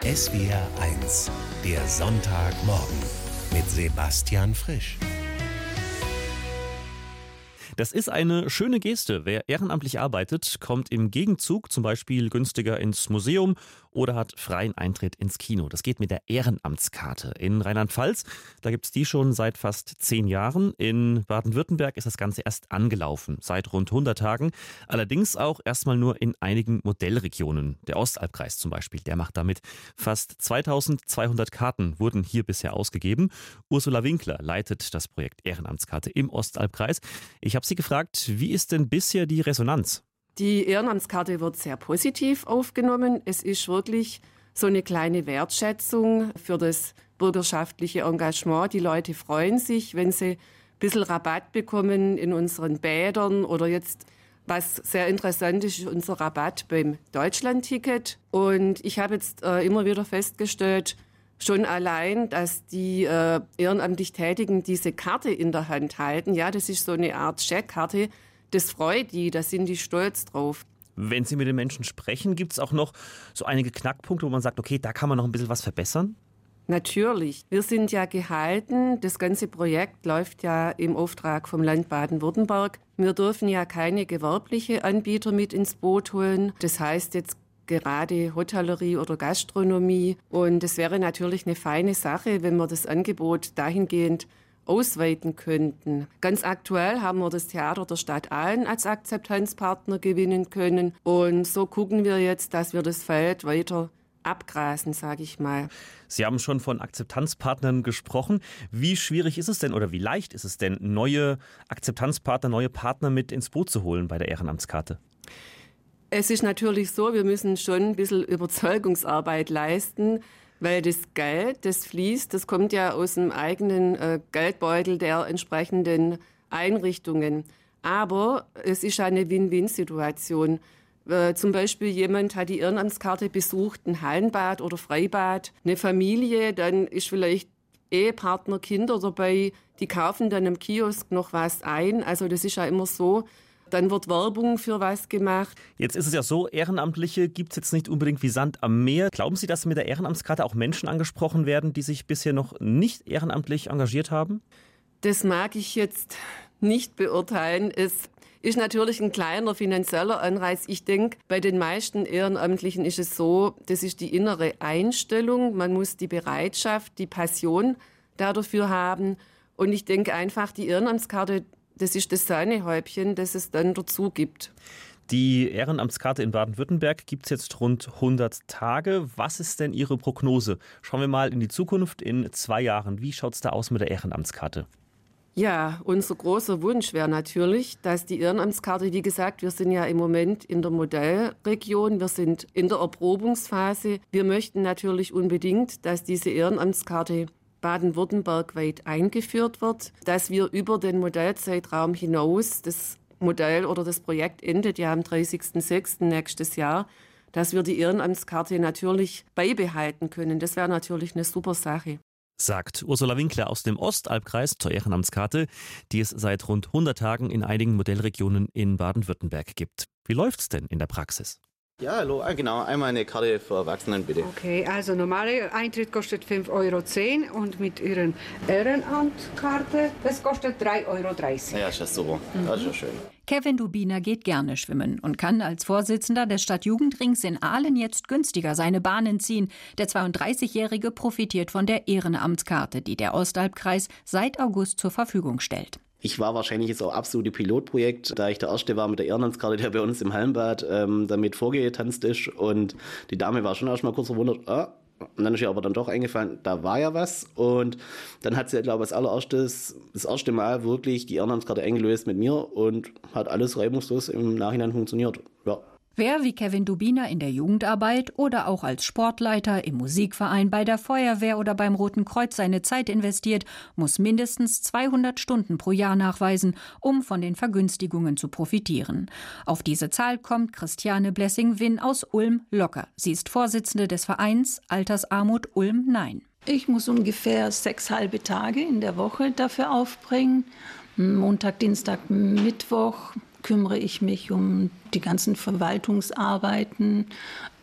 SWR 1, der Sonntagmorgen mit Sebastian Frisch. Das ist eine schöne Geste. Wer ehrenamtlich arbeitet, kommt im Gegenzug zum Beispiel günstiger ins Museum oder hat freien Eintritt ins Kino. Das geht mit der Ehrenamtskarte. In Rheinland-Pfalz, da gibt es die schon seit fast 10 Jahren. In Baden-Württemberg ist das Ganze erst angelaufen, seit rund 100 Tagen. Allerdings auch erstmal nur in einigen Modellregionen. Der Ostalbkreis zum Beispiel, der macht damit. Fast 2200 Karten wurden hier bisher ausgegeben. Ursula Winkler leitet das Projekt Ehrenamtskarte im Ostalbkreis. Ich habe sie gefragt, wie ist denn bisher die Resonanz? Die Ehrenamtskarte wird sehr positiv aufgenommen. Es ist wirklich so eine kleine Wertschätzung für das bürgerschaftliche Engagement. Die Leute freuen sich, wenn sie ein bisschen Rabatt bekommen in unseren Bädern oder jetzt, was sehr interessant ist, unser Rabatt beim Deutschlandticket. Und ich habe jetzt immer wieder festgestellt, schon allein, dass die ehrenamtlich Tätigen diese Karte in der Hand halten, ja, das ist so eine Art Checkkarte, das freut die, da sind die stolz drauf. Wenn Sie mit den Menschen sprechen, gibt es auch noch so einige Knackpunkte, wo man sagt, okay, da kann man noch ein bisschen was verbessern? Natürlich. Wir sind ja gehalten, das ganze Projekt läuft ja im Auftrag vom Land Baden-Württemberg. Wir dürfen ja keine gewerbliche Anbieter mit ins Boot holen. Das heißt jetzt gerade Hotellerie oder Gastronomie. Und es wäre natürlich eine feine Sache, wenn wir das Angebot dahingehend ausweiten könnten. Ganz aktuell haben wir das Theater der Stadt Aalen als Akzeptanzpartner gewinnen können. Und so gucken wir jetzt, dass wir das Feld weiter abgrasen, sage ich mal. Sie haben schon von Akzeptanzpartnern gesprochen. Wie schwierig ist es denn oder wie leicht ist es denn, neue Akzeptanzpartner, neue Partner mit ins Boot zu holen bei der Ehrenamtskarte? Es ist natürlich so, wir müssen schon ein bisschen Überzeugungsarbeit leisten, weil das Geld, das fließt, das kommt ja aus dem eigenen Geldbeutel der entsprechenden Einrichtungen. Aber es ist eine Win-Win-Situation. Zum Beispiel jemand hat die Ehrenamtskarte besucht, ein Hallenbad oder Freibad, eine Familie, dann ist vielleicht Ehepartner, Kinder dabei, die kaufen dann im Kiosk noch was ein. Also das ist ja immer so. Dann wird Werbung für was gemacht. Jetzt ist es ja so, Ehrenamtliche gibt es jetzt nicht unbedingt wie Sand am Meer. Glauben Sie, dass mit der Ehrenamtskarte auch Menschen angesprochen werden, die sich bisher noch nicht ehrenamtlich engagiert haben? Das mag ich jetzt nicht beurteilen. Es ist natürlich ein kleiner finanzieller Anreiz. Ich denke, bei den meisten Ehrenamtlichen ist es so, das ist die innere Einstellung. Man muss die Bereitschaft, die Passion dafür haben. Und ich denke einfach, die Ehrenamtskarte, das ist das Sahnehäubchen, das es dann dazu gibt. Die Ehrenamtskarte in Baden-Württemberg gibt es jetzt rund 100 Tage. Was ist denn Ihre Prognose? Schauen wir mal in die Zukunft in 2 Jahren. Wie schaut es da aus mit der Ehrenamtskarte? Ja, unser großer Wunsch wäre natürlich, dass die Ehrenamtskarte, wie gesagt, wir sind ja im Moment in der Modellregion, wir sind in der Erprobungsphase. Wir möchten natürlich unbedingt, dass diese Ehrenamtskarte baden-württembergweit eingeführt wird, dass wir über den Modellzeitraum hinaus, das Modell oder das Projekt endet ja am 30.06. nächstes Jahr, dass wir die Ehrenamtskarte natürlich beibehalten können. Das wäre natürlich eine super Sache. Sagt Ursula Winkler aus dem Ostalbkreis zur Ehrenamtskarte, die es seit rund 100 Tagen in einigen Modellregionen in Baden-Württemberg gibt. Wie läuft's denn in der Praxis? Ja, hallo, genau. Einmal eine Karte für Erwachsenen, bitte. Okay, also normale Eintritt kostet 5,10 € und mit Ihren Ehrenamtkarte, das kostet 3,30 €. Ja, ist ja super. Das ist ja schön. Kevin Dubiner geht gerne schwimmen und kann als Vorsitzender des Stadtjugendrings in Aalen jetzt günstiger seine Bahnen ziehen. Der 32-Jährige profitiert von der Ehrenamtskarte, die der Ostalbkreis seit August zur Verfügung stellt. Ich war wahrscheinlich jetzt auch absolute Pilotprojekt, da ich der Erste war mit der Ehrenamtskarte, der bei uns im Hallenbad damit vorgetanzt ist. Und die Dame war schon erstmal kurz verwundert, und dann ist ihr aber dann doch eingefallen, da war ja was. Und dann hat sie, glaube ich, das erste Mal wirklich die Ehrenamtskarte eingelöst mit mir und hat alles reibungslos im Nachhinein funktioniert. Ja. Wer wie Kevin Dubiner in der Jugendarbeit oder auch als Sportleiter im Musikverein, bei der Feuerwehr oder beim Roten Kreuz seine Zeit investiert, muss mindestens 200 Stunden pro Jahr nachweisen, um von den Vergünstigungen zu profitieren. Auf diese Zahl kommt Christiane Blessing-Winn aus Ulm locker. Sie ist Vorsitzende des Vereins Altersarmut Ulm Nein. Ich muss ungefähr 6 halbe Tage in der Woche dafür aufbringen. Montag, Dienstag, Mittwoch kümmere ich mich um die ganzen Verwaltungsarbeiten,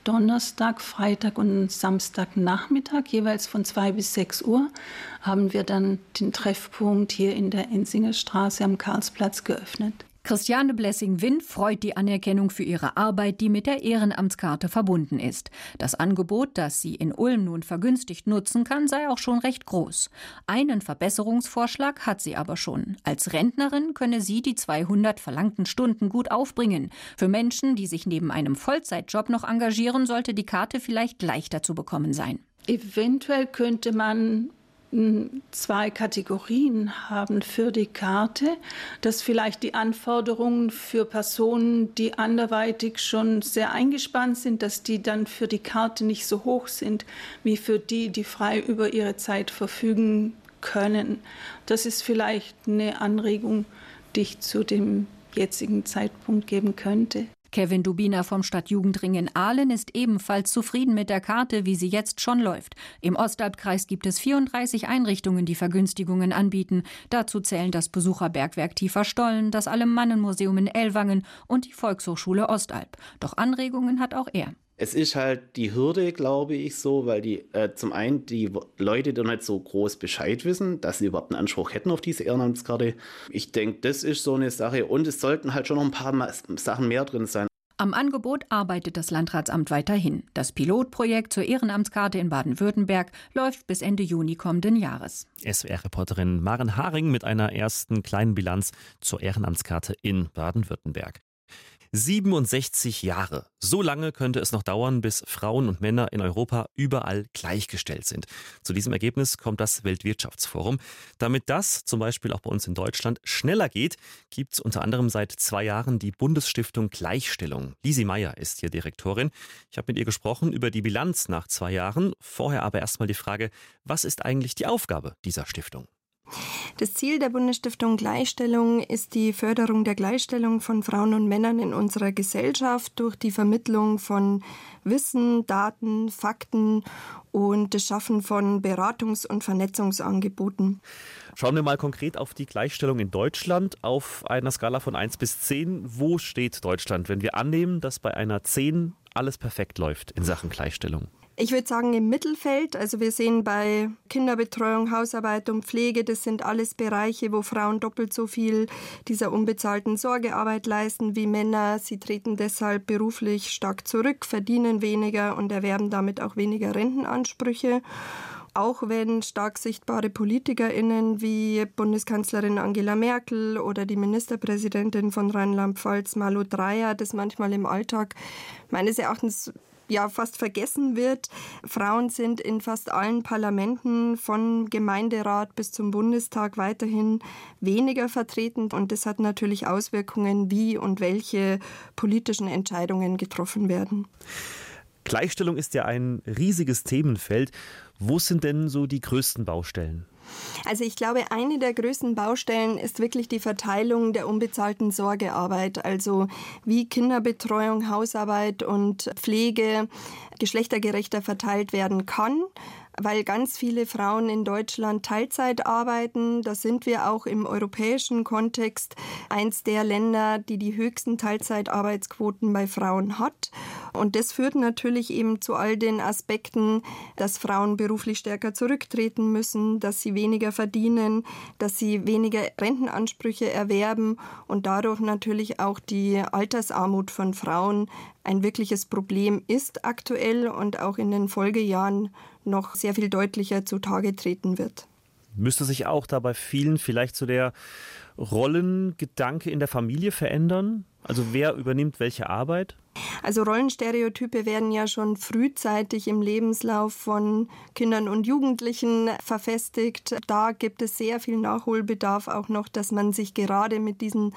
Donnerstag, Freitag und Samstagnachmittag, jeweils von 2 bis 6 Uhr, haben wir dann den Treffpunkt hier in der Ensinger Straße am Karlsplatz geöffnet. Christiane Blessing-Winn freut die Anerkennung für ihre Arbeit, die mit der Ehrenamtskarte verbunden ist. Das Angebot, das sie in Ulm nun vergünstigt nutzen kann, sei auch schon recht groß. Einen Verbesserungsvorschlag hat sie aber schon. Als Rentnerin könne sie die 200 verlangten Stunden gut aufbringen. Für Menschen, die sich neben einem Vollzeitjob noch engagieren, sollte die Karte vielleicht leichter zu bekommen sein. Eventuell könnte man 2 Kategorien haben für die Karte, dass vielleicht die Anforderungen für Personen, die anderweitig schon sehr eingespannt sind, dass die dann für die Karte nicht so hoch sind, wie für die, die frei über ihre Zeit verfügen können. Das ist vielleicht eine Anregung, die ich zu dem jetzigen Zeitpunkt geben könnte. Kevin Dubina vom Stadtjugendring in Ahlen ist ebenfalls zufrieden mit der Karte, wie sie jetzt schon läuft. Im Ostalbkreis gibt es 34 Einrichtungen, die Vergünstigungen anbieten. Dazu zählen das Besucherbergwerk Tiefer-Stollen, das Alemannnenmuseum in Ellwangen und die Volkshochschule Ostalb. Doch Anregungen hat auch er. Es ist halt die Hürde, glaube ich, so, weil die zum einen die Leute dann nicht so groß Bescheid wissen, dass sie überhaupt einen Anspruch hätten auf diese Ehrenamtskarte. Ich denke, das ist so eine Sache und es sollten halt schon noch ein paar Sachen mehr drin sein. Am Angebot arbeitet das Landratsamt weiterhin. Das Pilotprojekt zur Ehrenamtskarte in Baden-Württemberg läuft bis Ende Juni kommenden Jahres. SWR-Reporterin Maren Haring mit einer ersten kleinen Bilanz zur Ehrenamtskarte in Baden-Württemberg. 67 Jahre. So lange könnte es noch dauern, bis Frauen und Männer in Europa überall gleichgestellt sind. Zu diesem Ergebnis kommt das Weltwirtschaftsforum. Damit das zum Beispiel auch bei uns in Deutschland schneller geht, gibt es unter anderem seit 2 Jahren die Bundesstiftung Gleichstellung. Lisi Meyer ist hier Direktorin. Ich habe mit ihr gesprochen über die Bilanz nach 2 Jahren. Vorher aber erstmal die Frage, was ist eigentlich die Aufgabe dieser Stiftung? Das Ziel der Bundesstiftung Gleichstellung ist die Förderung der Gleichstellung von Frauen und Männern in unserer Gesellschaft durch die Vermittlung von Wissen, Daten, Fakten und das Schaffen von Beratungs- und Vernetzungsangeboten. Schauen wir mal konkret auf die Gleichstellung in Deutschland auf einer Skala von 1 bis 10. Wo steht Deutschland, wenn wir annehmen, dass bei einer 10 alles perfekt läuft in Sachen Gleichstellung? Ich würde sagen im Mittelfeld. Also wir sehen bei Kinderbetreuung, Hausarbeit und Pflege, das sind alles Bereiche, wo Frauen doppelt so viel dieser unbezahlten Sorgearbeit leisten wie Männer. Sie treten deshalb beruflich stark zurück, verdienen weniger und erwerben damit auch weniger Rentenansprüche. Auch wenn stark sichtbare PolitikerInnen wie Bundeskanzlerin Angela Merkel oder die Ministerpräsidentin von Rheinland-Pfalz Malu Dreyer das manchmal im Alltag meines Erachtens fast vergessen wird. Frauen sind in fast allen Parlamenten von Gemeinderat bis zum Bundestag weiterhin weniger vertreten und das hat natürlich Auswirkungen, wie und welche politischen Entscheidungen getroffen werden. Gleichstellung ist ja ein riesiges Themenfeld. Wo sind denn so die größten Baustellen? Also ich glaube, eine der größten Baustellen ist wirklich die Verteilung der unbezahlten Sorgearbeit. Also wie Kinderbetreuung, Hausarbeit und Pflege geschlechtergerechter verteilt werden kann. Weil ganz viele Frauen in Deutschland Teilzeit arbeiten. Da sind wir auch im europäischen Kontext eins der Länder, die die höchsten Teilzeitarbeitsquoten bei Frauen hat. Und das führt natürlich eben zu all den Aspekten, dass Frauen beruflich stärker zurücktreten müssen, dass sie weniger verdienen, dass sie weniger Rentenansprüche erwerben und dadurch natürlich auch die Altersarmut von Frauen ein wirkliches Problem ist aktuell und auch in den Folgejahren noch sehr viel deutlicher zutage treten wird. Müsste sich auch da bei vielen vielleicht so der Rollengedanke in der Familie verändern? Also wer übernimmt welche Arbeit? Also Rollenstereotype werden ja schon frühzeitig im Lebenslauf von Kindern und Jugendlichen verfestigt. Da gibt es sehr viel Nachholbedarf auch noch, dass man sich gerade mit diesen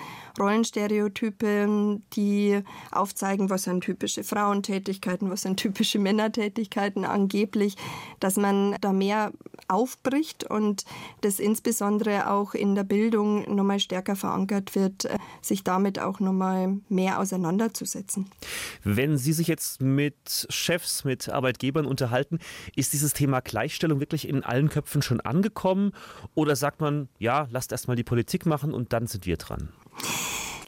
Rollenstereotypen, die aufzeigen, was sind typische Frauentätigkeiten, was sind typische Männertätigkeiten angeblich, dass man da mehr aufbricht und das insbesondere auch in der Bildung nochmal stärker verankert wird, sich damit auch nochmal mehr auseinanderzusetzen. Wenn Sie sich jetzt mit Chefs, mit Arbeitgebern unterhalten, ist dieses Thema Gleichstellung wirklich in allen Köpfen schon angekommen? Oder sagt man, ja, lasst erst mal die Politik machen und dann sind wir dran?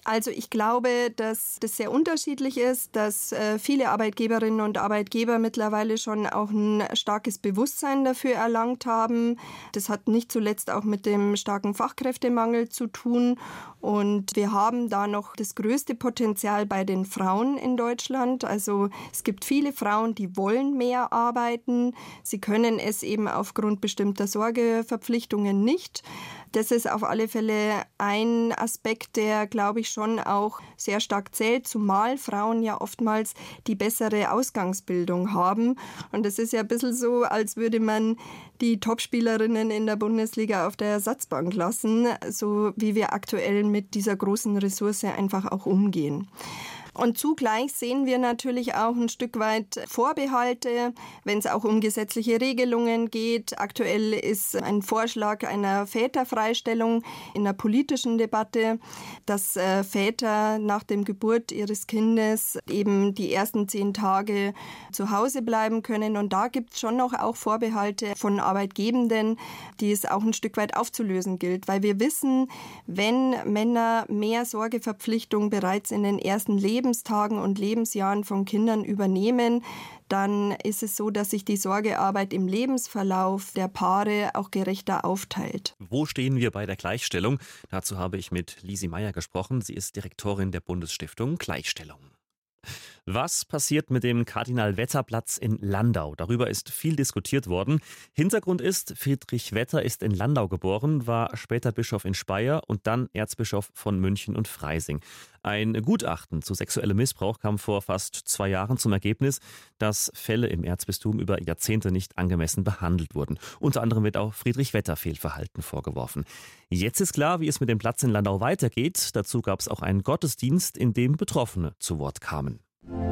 Also ich glaube, dass das sehr unterschiedlich ist, dass viele Arbeitgeberinnen und Arbeitgeber mittlerweile schon auch ein starkes Bewusstsein dafür erlangt haben. Das hat nicht zuletzt auch mit dem starken Fachkräftemangel zu tun. Und wir haben da noch das größte Potenzial bei den Frauen in Deutschland. Also es gibt viele Frauen, die wollen mehr arbeiten. Sie können es eben aufgrund bestimmter Sorgeverpflichtungen nicht. Das ist auf alle Fälle ein Aspekt, der, glaube ich, schon auch sehr stark zählt, zumal Frauen ja oftmals die bessere Ausgangsbildung haben. Und es ist ja ein bisschen so, als würde man die Topspielerinnen in der Bundesliga auf der Ersatzbank lassen, so wie wir aktuell mit dieser großen Ressource einfach auch umgehen. Und zugleich sehen wir natürlich auch ein Stück weit Vorbehalte, wenn es auch um gesetzliche Regelungen geht. Aktuell ist ein Vorschlag einer Väterfreistellung in der politischen Debatte, dass Väter nach der Geburt ihres Kindes eben die ersten 10 Tage zu Hause bleiben können. Und da gibt es schon noch auch Vorbehalte von Arbeitgebenden, die es auch ein Stück weit aufzulösen gilt. Weil wir wissen, wenn Männer mehr Sorgeverpflichtung bereits in den ersten Lebenstagen und Lebensjahren von Kindern übernehmen, dann ist es so, dass sich die Sorgearbeit im Lebensverlauf der Paare auch gerechter aufteilt. Wo stehen wir bei der Gleichstellung? Dazu habe ich mit Lisi Meyer gesprochen. Sie ist Direktorin der Bundesstiftung Gleichstellung. Was passiert mit dem Kardinal-Wetter-Platz in Landau? Darüber ist viel diskutiert worden. Hintergrund ist, Friedrich Wetter ist in Landau geboren, war später Bischof in Speyer und dann Erzbischof von München und Freising. Ein Gutachten zu sexuellem Missbrauch kam vor fast 2 Jahren zum Ergebnis, dass Fälle im Erzbistum über Jahrzehnte nicht angemessen behandelt wurden. Unter anderem wird auch Friedrich Wetter Fehlverhalten vorgeworfen. Jetzt ist klar, wie es mit dem Platz in Landau weitergeht. Dazu gab es auch einen Gottesdienst, in dem Betroffene zu Wort kamen.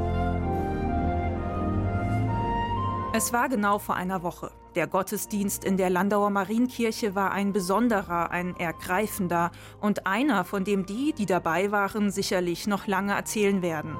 Es war genau vor einer Woche. Der Gottesdienst in der Landauer Marienkirche war ein besonderer, ein ergreifender und einer, von dem die dabei waren, sicherlich noch lange erzählen werden.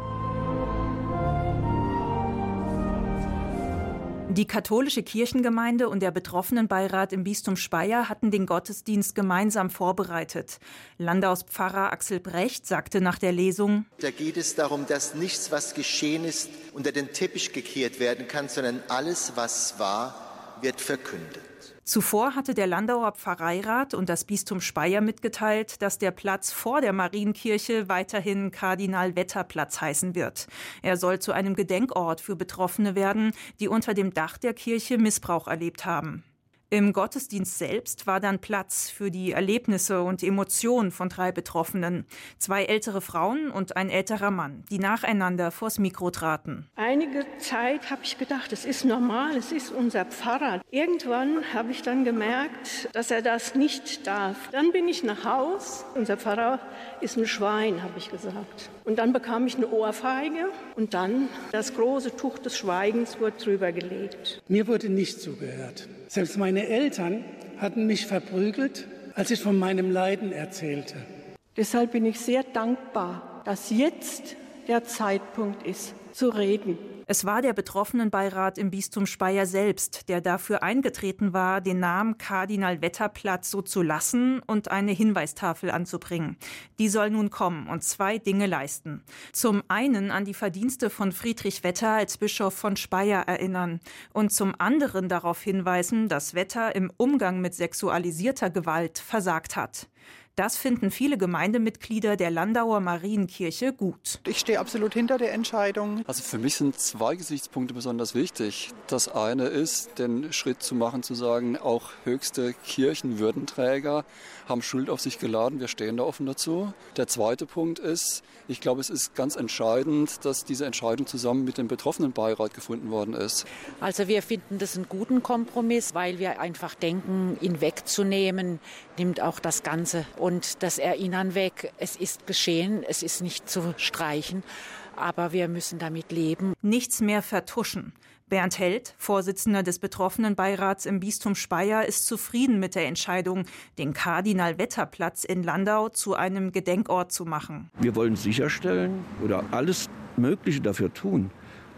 Die katholische Kirchengemeinde und der Betroffenenbeirat im Bistum Speyer hatten den Gottesdienst gemeinsam vorbereitet. Landaus Pfarrer Axel Brecht sagte nach der Lesung: Da geht es darum, dass nichts, was geschehen ist, unter den Teppich gekehrt werden kann, sondern alles, was war, wird verkündet. Zuvor hatte der Landauer Pfarreirat und das Bistum Speyer mitgeteilt, dass der Platz vor der Marienkirche weiterhin Kardinal-Wetter-Platz heißen wird. Er soll zu einem Gedenkort für Betroffene werden, die unter dem Dach der Kirche Missbrauch erlebt haben. Im Gottesdienst selbst war dann Platz für die Erlebnisse und Emotionen von 3 Betroffenen. 2 ältere Frauen und ein älterer Mann, die nacheinander vors Mikro traten. Einige Zeit habe ich gedacht, es ist normal, es ist unser Pfarrer. Irgendwann habe ich dann gemerkt, dass er das nicht darf. Dann bin ich nach Haus. Unser Pfarrer ist ein Schwein, habe ich gesagt. Und dann bekam ich eine Ohrfeige und dann das große Tuch des Schweigens wurde drüber gelegt. Mir wurde nicht zugehört. Selbst meine Eltern hatten mich verprügelt, als ich von meinem Leiden erzählte. Deshalb bin ich sehr dankbar, dass jetzt der Zeitpunkt ist, zu reden. Es war der Betroffenenbeirat im Bistum Speyer selbst, der dafür eingetreten war, den Namen Kardinal-Wetter-Platz so zu lassen und eine Hinweistafel anzubringen. Die soll nun kommen und 2 Dinge leisten. Zum einen an die Verdienste von Friedrich Wetter als Bischof von Speyer erinnern und zum anderen darauf hinweisen, dass Wetter im Umgang mit sexualisierter Gewalt versagt hat. Das finden viele Gemeindemitglieder der Landauer Marienkirche gut. Ich stehe absolut hinter der Entscheidung. Also für mich sind 2 Gesichtspunkte besonders wichtig. Das eine ist, den Schritt zu machen, zu sagen, auch höchste Kirchenwürdenträger haben Schuld auf sich geladen. Wir stehen da offen dazu. Der zweite Punkt ist, ich glaube, es ist ganz entscheidend, dass diese Entscheidung zusammen mit dem Betroffenenbeirat gefunden worden ist. Also wir finden das einen guten Kompromiss, weil wir einfach denken, ihn wegzunehmen, nimmt auch das Ganze und das Erinnern weg. Es ist geschehen, es ist nicht zu streichen, aber wir müssen damit leben. Nichts mehr vertuschen. Bernd Held, Vorsitzender des Betroffenenbeirats im Bistum Speyer, ist zufrieden mit der Entscheidung, den Kardinal-Wetter-Platz in Landau zu einem Gedenkort zu machen. Wir wollen sicherstellen oder alles Mögliche dafür tun,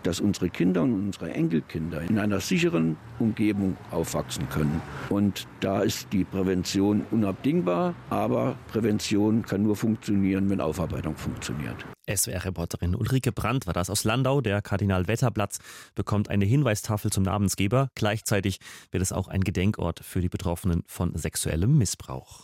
dass unsere Kinder und unsere Enkelkinder in einer sicheren Umgebung aufwachsen können. Und da ist die Prävention unabdingbar, aber Prävention kann nur funktionieren, wenn Aufarbeitung funktioniert. SWR-Reporterin Ulrike Brandt war das aus Landau. Der Kardinal-Wetter-Platz bekommt eine Hinweistafel zum Namensgeber. Gleichzeitig wird es auch ein Gedenkort für die Betroffenen von sexuellem Missbrauch.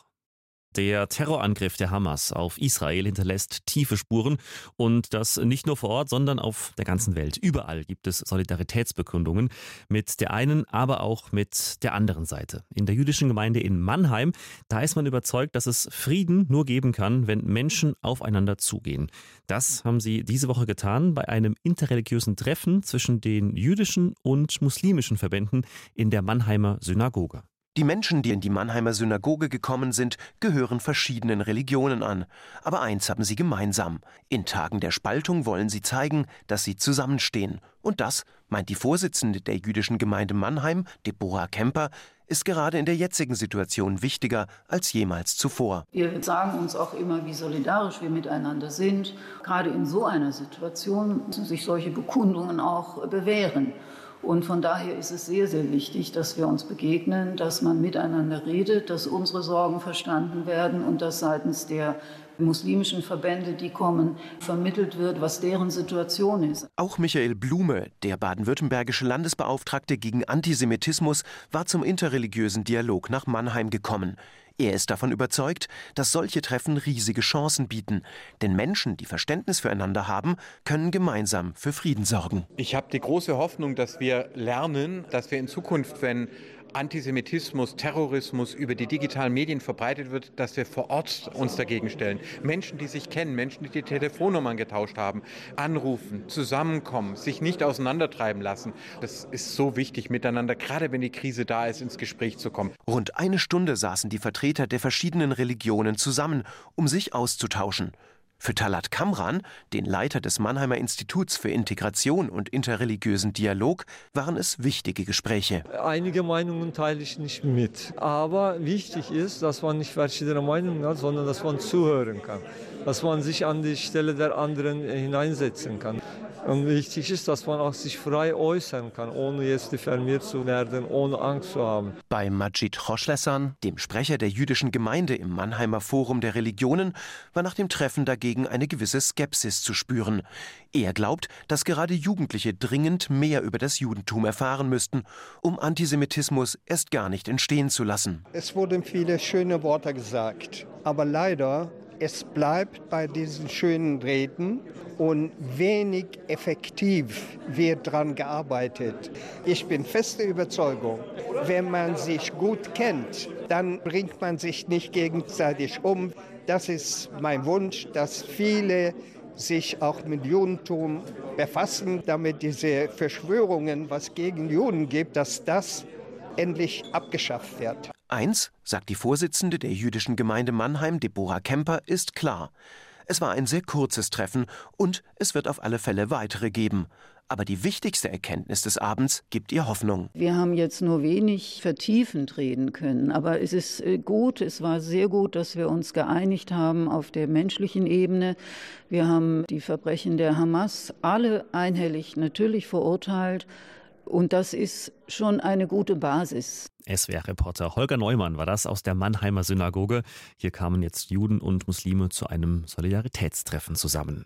Der Terrorangriff der Hamas auf Israel hinterlässt tiefe Spuren und das nicht nur vor Ort, sondern auf der ganzen Welt. Überall gibt es Solidaritätsbekundungen mit der einen, aber auch mit der anderen Seite. In der jüdischen Gemeinde in Mannheim, da ist man überzeugt, dass es Frieden nur geben kann, wenn Menschen aufeinander zugehen. Das haben sie diese Woche getan bei einem interreligiösen Treffen zwischen den jüdischen und muslimischen Verbänden in der Mannheimer Synagoge. Die Menschen, die in die Mannheimer Synagoge gekommen sind, gehören verschiedenen Religionen an. Aber eins haben sie gemeinsam. In Tagen der Spaltung wollen sie zeigen, dass sie zusammenstehen. Und das, meint die Vorsitzende der jüdischen Gemeinde Mannheim, Deborah Kemper, ist gerade in der jetzigen Situation wichtiger als jemals zuvor. Wir sagen uns auch immer, wie solidarisch wir miteinander sind. Gerade in so einer Situation müssen sich solche Bekundungen auch bewähren. Und von daher ist es sehr, sehr wichtig, dass wir uns begegnen, dass man miteinander redet, dass unsere Sorgen verstanden werden und dass seitens der muslimischen Verbände, die kommen, vermittelt wird, was deren Situation ist. Auch Michael Blume, der baden-württembergische Landesbeauftragte gegen Antisemitismus, war zum interreligiösen Dialog nach Mannheim gekommen. Er ist davon überzeugt, dass solche Treffen riesige Chancen bieten. Denn Menschen, die Verständnis füreinander haben, können gemeinsam für Frieden sorgen. Ich habe die große Hoffnung, dass wir lernen, dass wir in Zukunft, wenn Antisemitismus, Terrorismus über die digitalen Medien verbreitet wird, dass wir vor Ort uns dagegen stellen. Menschen, die sich kennen, Menschen, die Telefonnummern getauscht haben, anrufen, zusammenkommen, sich nicht auseinandertreiben lassen. Das ist so wichtig miteinander, gerade wenn die Krise da ist, ins Gespräch zu kommen. Rund eine Stunde saßen die Vertreter der verschiedenen Religionen zusammen, um sich auszutauschen. Für Talat Kamran, den Leiter des Mannheimer Instituts für Integration und interreligiösen Dialog, waren es wichtige Gespräche. Einige Meinungen teile ich nicht mit. Aber wichtig ist, dass man nicht verschiedene Meinungen hat, sondern dass man zuhören kann. Dass man sich an die Stelle der anderen hineinsetzen kann. Und wichtig ist, dass man auch sich frei äußern kann, ohne jetzt diffamiert zu werden, ohne Angst zu haben. Bei Majid Choschlessan, dem Sprecher der jüdischen Gemeinde im Mannheimer Forum der Religionen, war nach dem Treffen dagegen eine gewisse Skepsis zu spüren. Er glaubt, dass gerade Jugendliche dringend mehr über das Judentum erfahren müssten, um Antisemitismus erst gar nicht entstehen zu lassen. Es wurden viele schöne Worte gesagt, aber leider es bleibt bei diesen schönen Reden und wenig effektiv wird daran gearbeitet. Ich bin feste Überzeugung, wenn man sich gut kennt, dann bringt man sich nicht gegenseitig um. Das ist mein Wunsch, dass viele sich auch mit Judentum befassen, damit diese Verschwörungen, was gegen Juden gibt, dass das endlich abgeschafft wird. Eins, sagt die Vorsitzende der jüdischen Gemeinde Mannheim, Deborah Kemper, ist klar. Es war ein sehr kurzes Treffen und es wird auf alle Fälle weitere geben. Aber die wichtigste Erkenntnis des Abends gibt ihr Hoffnung. Wir haben jetzt nur wenig vertiefend reden können, aber es ist gut, es war sehr gut, dass wir uns geeinigt haben auf der menschlichen Ebene. Wir haben die Verbrechen der Hamas alle einhellig natürlich verurteilt. Und das ist schon eine gute Basis. SWR-Reporter Holger Neumann war das aus der Mannheimer Synagoge. Hier kamen jetzt Juden und Muslime zu einem Solidaritätstreffen zusammen.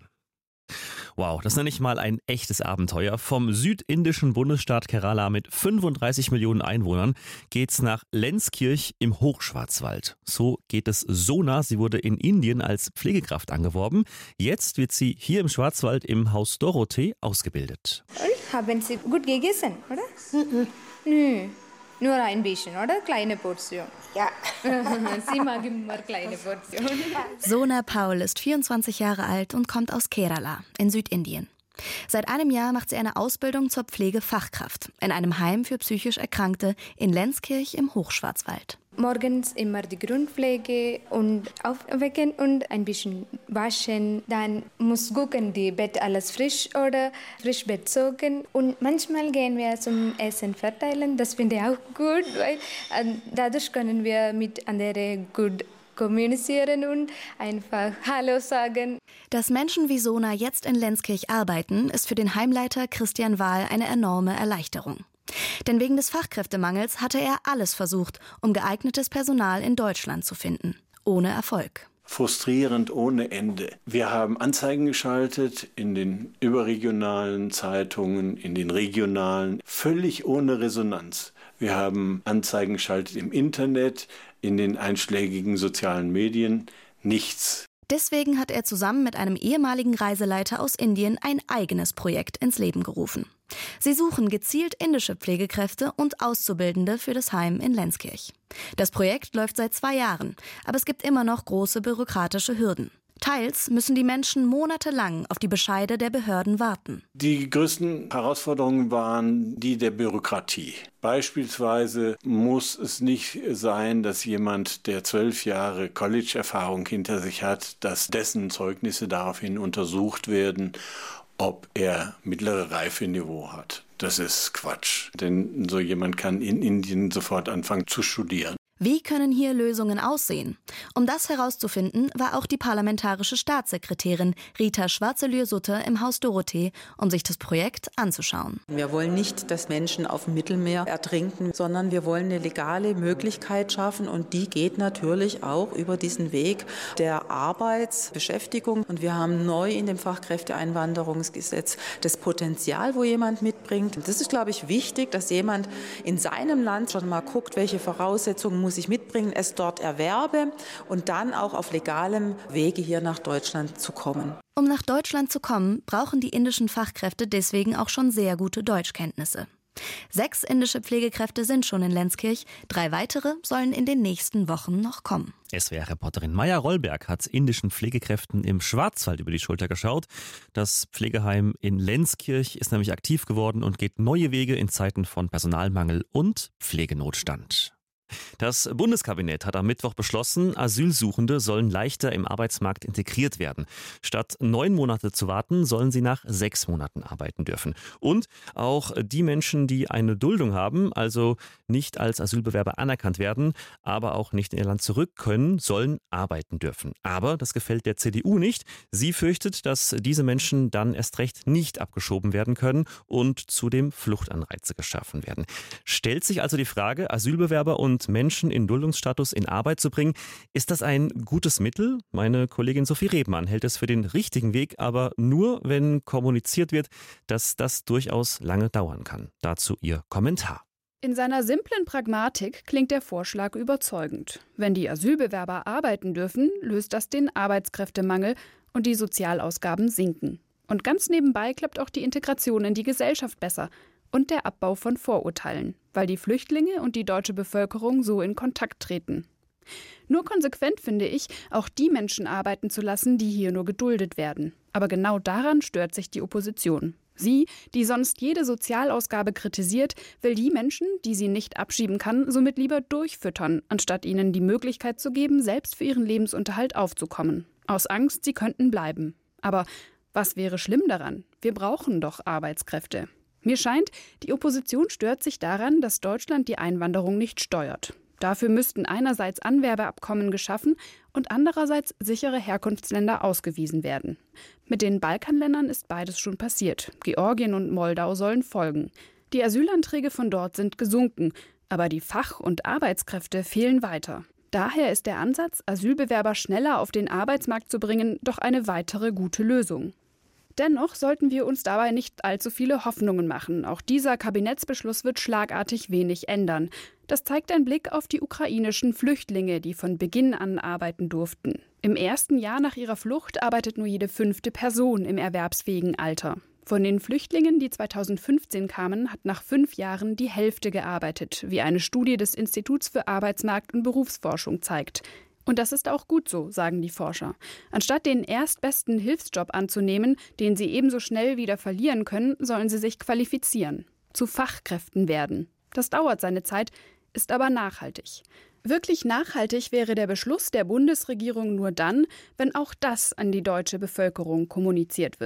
Wow, das nenne ich mal ein echtes Abenteuer. Vom südindischen Bundesstaat Kerala mit 35 Millionen Einwohnern geht's nach Lenzkirch im Hochschwarzwald. So geht es Sona. Sie wurde in Indien als Pflegekraft angeworben. Jetzt wird sie hier im Schwarzwald im Haus Dorothee ausgebildet. Haben Sie gut gegessen, oder? Nö. Nur ein bisschen, oder? Kleine Portion. Ja. Sie mag immer kleine Portionen. Sona Paul ist 24 Jahre alt und kommt aus Kerala in Südindien. Seit einem Jahr macht sie eine Ausbildung zur Pflegefachkraft in einem Heim für psychisch Erkrankte in Lenzkirch im Hochschwarzwald. Morgens immer die Grundpflege und aufwecken und ein bisschen waschen. Dann muss gucken, die Bett alles frisch oder frisch bezogen. Und manchmal gehen wir zum Essen verteilen. Das finde ich auch gut, weil dadurch können wir mit anderen gut kommunizieren und einfach Hallo sagen. Dass Menschen wie Sona jetzt in Lenzkirch arbeiten, ist für den Heimleiter Christian Wahl eine enorme Erleichterung. Denn wegen des Fachkräftemangels hatte er alles versucht, um geeignetes Personal in Deutschland zu finden. Ohne Erfolg. Frustrierend ohne Ende. Wir haben Anzeigen geschaltet in den überregionalen Zeitungen, in den regionalen, völlig ohne Resonanz. Wir haben Anzeigen geschaltet im Internet, in den einschlägigen sozialen Medien. Nichts. Deswegen hat er zusammen mit einem ehemaligen Reiseleiter aus Indien ein eigenes Projekt ins Leben gerufen. Sie suchen gezielt indische Pflegekräfte und Auszubildende für das Heim in Lenzkirch. Das Projekt läuft seit 2 Jahren, aber es gibt immer noch große bürokratische Hürden. Teils müssen die Menschen monatelang auf die Bescheide der Behörden warten. Die größten Herausforderungen waren die der Bürokratie. Beispielsweise muss es nicht sein, dass jemand, der 12 Jahre College-Erfahrung hinter sich hat, dass dessen Zeugnisse daraufhin untersucht werden, ob er mittlere Reifeniveau hat. Das ist Quatsch, denn so jemand kann in Indien sofort anfangen zu studieren. Wie können hier Lösungen aussehen? Um das herauszufinden, war auch die parlamentarische Staatssekretärin Rita Schwarzelür-Sutter im Haus Dorothee, um sich das Projekt anzuschauen. Wir wollen nicht, dass Menschen auf dem Mittelmeer ertrinken, sondern wir wollen eine legale Möglichkeit schaffen und die geht natürlich auch über diesen Weg der Arbeitsbeschäftigung. Und wir haben neu in dem Fachkräfteeinwanderungsgesetz das Potenzial, wo jemand mitbringt. Und das ist, glaube ich, wichtig, dass jemand in seinem Land schon mal guckt, welche Voraussetzungen muss ich mitbringen, es dort erwerbe und dann auch auf legalem Wege hier nach Deutschland zu kommen. Um nach Deutschland zu kommen, brauchen die indischen Fachkräfte deswegen auch schon sehr gute Deutschkenntnisse. 6 indische Pflegekräfte sind schon in Lenzkirch, 3 weitere sollen in den nächsten Wochen noch kommen. SWR-Reporterin Maja Rollberg hat indischen Pflegekräften im Schwarzwald über die Schulter geschaut. Das Pflegeheim in Lenzkirch ist nämlich aktiv geworden und geht neue Wege in Zeiten von Personalmangel und Pflegenotstand. Das Bundeskabinett hat am Mittwoch beschlossen, Asylsuchende sollen leichter im Arbeitsmarkt integriert werden. Statt 9 Monate zu warten, sollen sie nach 6 Monaten arbeiten dürfen. Und auch die Menschen, die eine Duldung haben, also nicht als Asylbewerber anerkannt werden, aber auch nicht in ihr Land zurück können, sollen arbeiten dürfen. Aber das gefällt der CDU nicht. Sie fürchtet, dass diese Menschen dann erst recht nicht abgeschoben werden können und zudem Fluchtanreize geschaffen werden. Stellt sich also die Frage, Asylbewerber und Menschen in Duldungsstatus in Arbeit zu bringen. Ist das ein gutes Mittel? Meine Kollegin Sophie Rebmann hält es für den richtigen Weg, aber nur, wenn kommuniziert wird, dass das durchaus lange dauern kann. Dazu ihr Kommentar. In seiner simplen Pragmatik klingt der Vorschlag überzeugend. Wenn die Asylbewerber arbeiten dürfen, löst das den Arbeitskräftemangel und die Sozialausgaben sinken. Und ganz nebenbei klappt auch die Integration in die Gesellschaft besser. Und der Abbau von Vorurteilen, weil die Flüchtlinge und die deutsche Bevölkerung so in Kontakt treten. Nur konsequent finde ich, auch die Menschen arbeiten zu lassen, die hier nur geduldet werden. Aber genau daran stört sich die Opposition. Sie, die sonst jede Sozialausgabe kritisiert, will die Menschen, die sie nicht abschieben kann, somit lieber durchfüttern, anstatt ihnen die Möglichkeit zu geben, selbst für ihren Lebensunterhalt aufzukommen. Aus Angst, sie könnten bleiben. Aber was wäre schlimm daran? Wir brauchen doch Arbeitskräfte. Mir scheint, die Opposition stört sich daran, dass Deutschland die Einwanderung nicht steuert. Dafür müssten einerseits Anwerbeabkommen geschaffen und andererseits sichere Herkunftsländer ausgewiesen werden. Mit den Balkanländern ist beides schon passiert. Georgien und Moldau sollen folgen. Die Asylanträge von dort sind gesunken, aber die Fach- und Arbeitskräfte fehlen weiter. Daher ist der Ansatz, Asylbewerber schneller auf den Arbeitsmarkt zu bringen, doch eine weitere gute Lösung. Dennoch sollten wir uns dabei nicht allzu viele Hoffnungen machen. Auch dieser Kabinettsbeschluss wird schlagartig wenig ändern. Das zeigt ein Blick auf die ukrainischen Flüchtlinge, die von Beginn an arbeiten durften. Im ersten Jahr nach ihrer Flucht arbeitet nur jede 5. Person im erwerbsfähigen Alter. Von den Flüchtlingen, die 2015 kamen, hat nach 5 Jahren die Hälfte gearbeitet, wie eine Studie des Instituts für Arbeitsmarkt- und Berufsforschung zeigt. Und das ist auch gut so, sagen die Forscher. Anstatt den erstbesten Hilfsjob anzunehmen, den sie ebenso schnell wieder verlieren können, sollen sie sich qualifizieren, zu Fachkräften werden. Das dauert seine Zeit, ist aber nachhaltig. Wirklich nachhaltig wäre der Beschluss der Bundesregierung nur dann, wenn auch das an die deutsche Bevölkerung kommuniziert wird.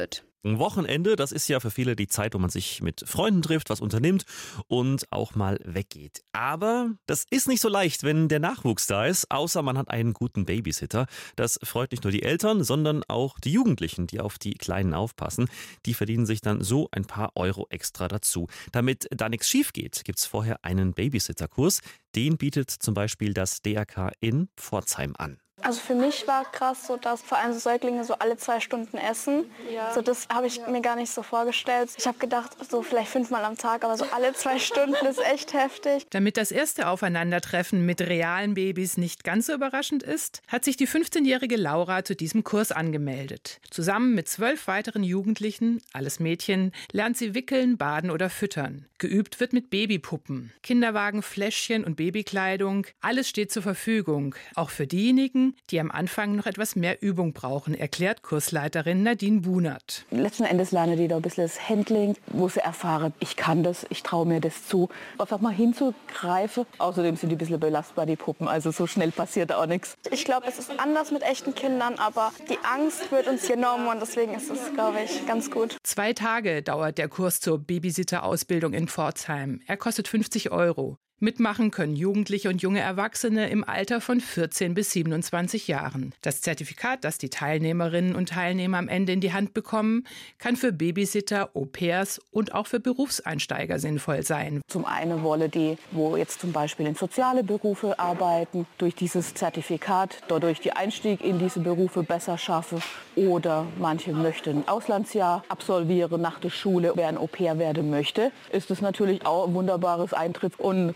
Ein Wochenende, das ist ja für viele die Zeit, wo man sich mit Freunden trifft, was unternimmt und auch mal weggeht. Aber das ist nicht so leicht, wenn der Nachwuchs da ist, außer man hat einen guten Babysitter. Das freut nicht nur die Eltern, sondern auch die Jugendlichen, die auf die Kleinen aufpassen. Die verdienen sich dann so ein paar Euro extra dazu. Damit da nichts schief geht, gibt es vorher einen Babysitterkurs. Den bietet zum Beispiel das DRK in Pforzheim an. Also für mich war krass, so dass vor allem so Säuglinge so alle 2 Stunden essen. Ja. So das habe ich mir gar nicht so vorgestellt. Ich habe gedacht, so vielleicht 5-mal am Tag, aber so alle 2 Stunden ist echt heftig. Damit das erste Aufeinandertreffen mit realen Babys nicht ganz so überraschend ist, hat sich die 15-jährige Laura zu diesem Kurs angemeldet. Zusammen mit 12 weiteren Jugendlichen, alles Mädchen, lernt sie wickeln, baden oder füttern. Geübt wird mit Babypuppen, Kinderwagen, Fläschchen und Babykleidung. Alles steht zur Verfügung, auch für diejenigen, die am Anfang noch etwas mehr Übung brauchen, erklärt Kursleiterin Nadine Bunert. Letzten Endes lernen die da ein bisschen das Handling, wo sie erfahren, ich kann das, ich traue mir das zu. Einfach mal hinzugreifen. Außerdem sind die ein bisschen belastbar, die Puppen, also so schnell passiert auch nichts. Ich glaube, es ist anders mit echten Kindern, aber die Angst wird uns genommen und deswegen ist es, glaube ich, ganz gut. 2 Tage dauert der Kurs zur Babysitter-Ausbildung in Pforzheim. Er kostet 50 Euro. Mitmachen können Jugendliche und junge Erwachsene im Alter von 14 bis 27 Jahren. Das Zertifikat, das die Teilnehmerinnen und Teilnehmer am Ende in die Hand bekommen, kann für Babysitter, Au-pairs und auch für Berufseinsteiger sinnvoll sein. Zum einen wollen die, wo jetzt zum Beispiel in soziale Berufe arbeiten, durch dieses Zertifikat dadurch die Einstieg in diese Berufe besser schaffen. Oder manche möchten ein Auslandsjahr absolvieren nach der Schule. Wer ein Au-pair werden möchte, ist es natürlich auch ein wunderbares Eintritts- und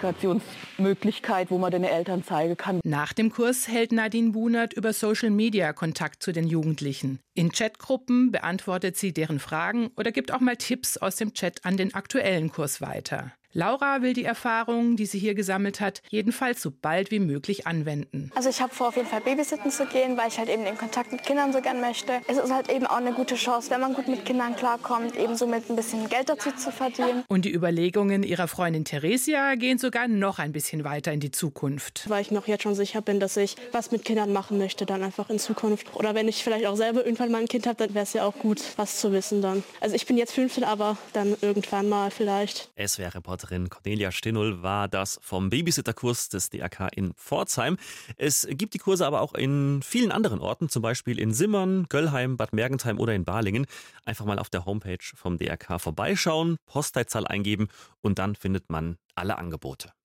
Qualifikationsmöglichkeit, wo man den Eltern zeigen kann. Nach dem Kurs hält Nadine Bunert über Social Media Kontakt zu den Jugendlichen. In Chatgruppen beantwortet sie deren Fragen oder gibt auch mal Tipps aus dem Chat an den aktuellen Kurs weiter. Laura will die Erfahrungen, die sie hier gesammelt hat, jedenfalls so bald wie möglich anwenden. Also ich habe vor, auf jeden Fall babysitten zu gehen, weil ich halt eben den Kontakt mit Kindern so gern möchte. Es ist halt eben auch eine gute Chance, wenn man gut mit Kindern klarkommt, eben so mit ein bisschen Geld dazu zu verdienen. Und die Überlegungen ihrer Freundin Theresia gehen sogar noch ein bisschen weiter in die Zukunft. Weil ich noch jetzt schon sicher bin, dass ich was mit Kindern machen möchte, dann einfach in Zukunft. Oder wenn ich vielleicht auch selber irgendwann mal ein Kind habe, dann wäre es ja auch gut, was zu wissen dann. Also ich bin jetzt 15, aber dann irgendwann mal vielleicht. SWR-Reporterin Cornelia Stinnul war das vom Babysitterkurs des DRK in Pforzheim. Es gibt die Kurse aber auch in vielen anderen Orten, zum Beispiel in Simmern, Göllheim, Bad Mergentheim oder in Balingen. Einfach mal auf der Homepage vom DRK vorbeischauen, Postleitzahl eingeben und dann findet man alle Angebote.